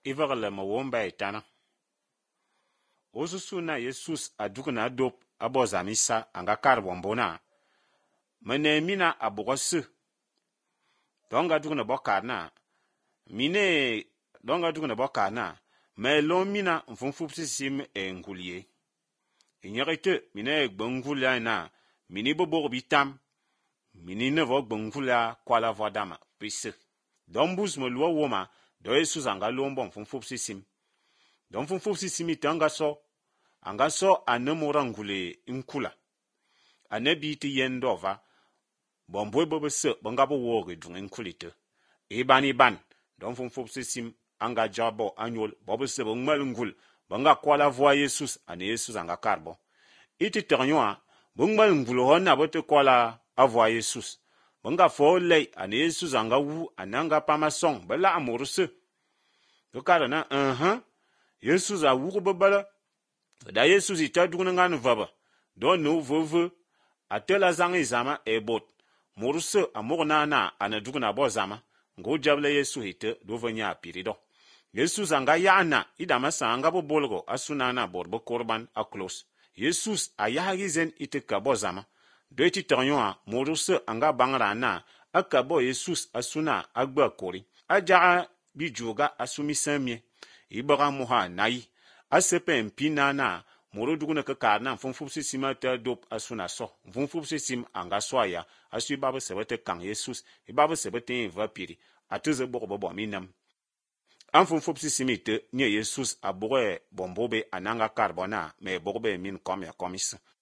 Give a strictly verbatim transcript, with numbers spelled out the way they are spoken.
Iverle ma womba etana. Osusu na Jesus adugu na dop abozamisa anga karbonbona. Mene mina abogose. Donga dugu na bokana. Mine donga dugu na bokana. Me lo mina mfumfupsi sim e ngulie. Inyerite mine gbongulia na mini bobo bitam. Mini nevo gbongulia kwala vodama pisse. Dombus mo luo woma do Jesus anga lombo mfumfupsi sim. Don mfumfupsi sim itanga so. Anga so anemora ngule nkula. Anebi ti yendova. Bombwe bobe se bangabo woge dung nkulite. Iban iban. Don mfumfupsi sim anga jabo anyol bobe se bangmal ngul. Banga kwala voa Jesus ane Jesus anga karbo. Iti ternywa bangmal ngul hona bote kwala avoa Jesus. Banga fo lei ane Jesus anga wu ananga pamasong bela amoruse. Dokara na uh-huh. Jesus a wu bebala. Da Jesus ita dugna ngan vaba. Do no vove atela zang izama ebot. Moruse amorna na ana dugna bo zama. Ngo jable Jesus ite do venya apirido. Jesus anga yana idama sanga bo bolgo asunana borbo korban aklos. Jesus ayagizen ite kabo zama. Do iti ternywa moruse anga bangra na akabo Jesus asuna agba kori. Aja bijuga asumi semye. Ibara muha nai. Asepe mpina na moro duguna ka karna mfumfupsi sima ta dop asuna so. Mfumfupsi sim anga soya asu babu sebete kang Jesus. Ibabu sebete vapiri. Atuze boko bobo minam. Mfumfupsi simite nye Jesus abore bombobe ananga karbona me bobe min kom ya komisa.